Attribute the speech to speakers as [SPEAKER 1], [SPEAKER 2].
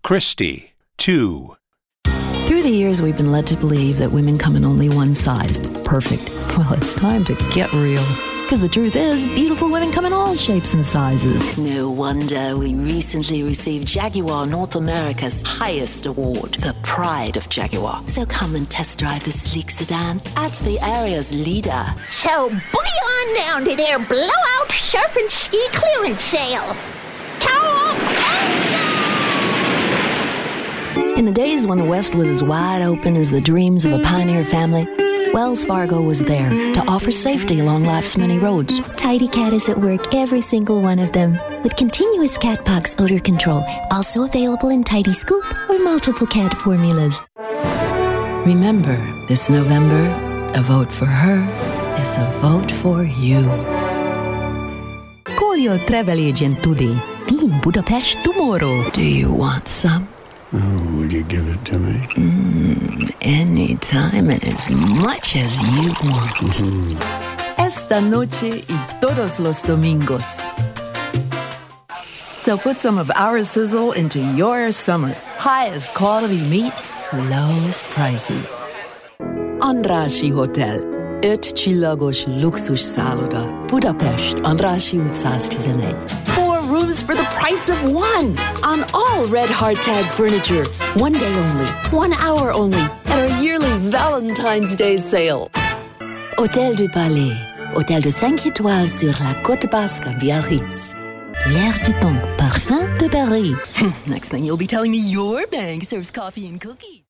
[SPEAKER 1] Christy. 2.
[SPEAKER 2] Through the years, we've been led to believe that women come in only one size. Perfect. Well, it's time to get real. Because the truth is, beautiful women come in all shapes and sizes.
[SPEAKER 3] No wonder we recently received Jaguar North America's highest award, the Pride of Jaguar. So come and test drive the sleek sedan at the area's leader.
[SPEAKER 4] So boogie on down to their blowout surf and ski clearance sale. Power up and
[SPEAKER 2] In the days when the West was as wide open as the dreams of a pioneer family, Wells Fargo was there to offer safety along life's many roads.
[SPEAKER 5] Tidy Cat is at work, every single one of them, with continuous cat box odor control, also available in Tidy Scoop or multiple cat formulas.
[SPEAKER 2] Remember, this November, a vote for her is a vote for you.
[SPEAKER 5] Call your travel agent today. Be in Budapest tomorrow.
[SPEAKER 2] Do you want some?
[SPEAKER 6] Oh, would you give it to me?
[SPEAKER 2] Anytime and as much as you want. Esta noche y todos los domingos. So put some of our sizzle into your summer. Highest quality meat, lowest prices. Andrássy Hotel. 5 csillagos luxus szálloda. Budapest, Andrássy út 111. 4 rooms for the price of 1 on all Red Heart Tag furniture. 1 day only, 1 hour only at our yearly Valentine's Day sale. Hôtel du Palais. Hôtel de 5 étoiles sur la côte basque à Biarritz.
[SPEAKER 5] L'air du temps, parfum de Paris.
[SPEAKER 2] Next thing you'll be telling me your bank serves coffee and cookies.